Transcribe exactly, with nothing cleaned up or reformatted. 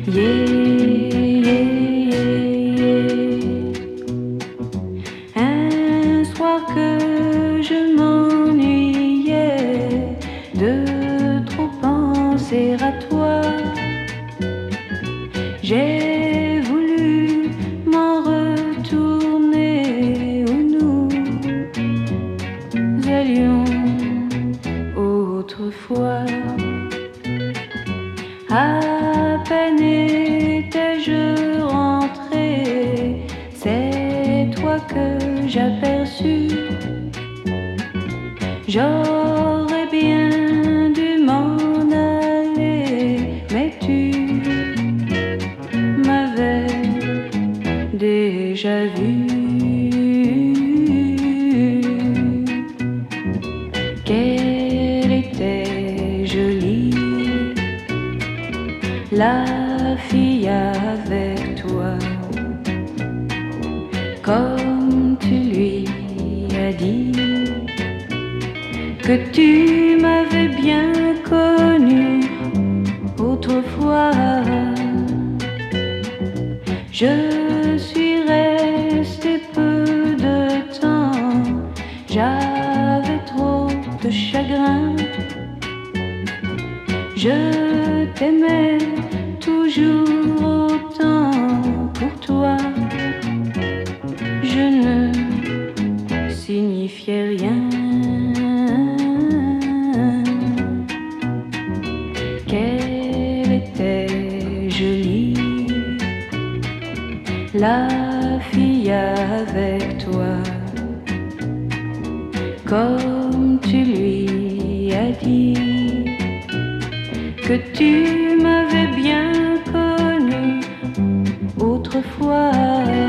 Yeah, yeah, yeah, yeah. Un soir que je m'ennuyais de trop penser à toi, j'ai voulu m'en retourner où nous allions autrefois. À peine étais-je rentré, c'est toi que j'aperçus. J'aurais bien dû m'en aller, mais tu m'avais déjà vu. Qu'elle était jolie, la fille avec toi, comme tu lui as dit que tu m'avais bien connu autrefois. Je suis restée peu de temps, j'avais trop de chagrin. Je t'aimais toujours autant, pour toi je ne signifiais rien. Qu'elle était jolie, la fille avec toi, comme tu lui as dit que tu m'avais bien connu autrefois.